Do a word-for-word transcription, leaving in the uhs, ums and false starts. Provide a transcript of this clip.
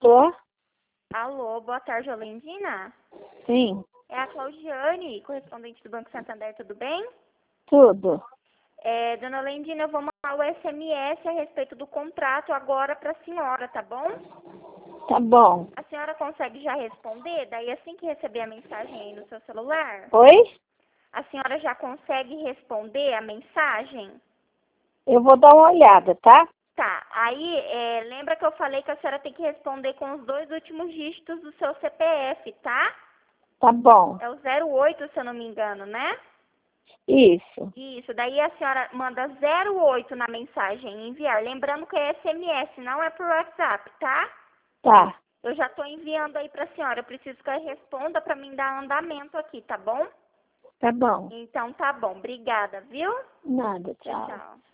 Tô? Alô, boa tarde, Olendina. Sim, É a Claudiane, correspondente do Banco Santander, tudo bem? tudo. É, dona Olendina, eu vou mandar o S M S a respeito do contrato agora para a senhora, tá bom? Tá bom. A senhora consegue já responder? Daí assim que receber a mensagem aí no seu celular, Oi? a senhora já consegue responder a mensagem? Eu vou dar uma olhada, tá? Tá, aí é, lembra que eu falei que a senhora tem que responder com os dois últimos dígitos do seu C P F, tá? Tá bom. É o zero oito, se eu não me engano, né? Isso. Isso, daí a senhora manda zero oito na mensagem enviar. Lembrando que é S M S, não é por WhatsApp, tá? Tá. Eu já tô enviando aí pra senhora. Eu preciso que ela responda pra mim dar andamento aqui, tá bom? Tá bom. Então tá bom. Obrigada, viu? Nada, Tchau, tchau. tchau.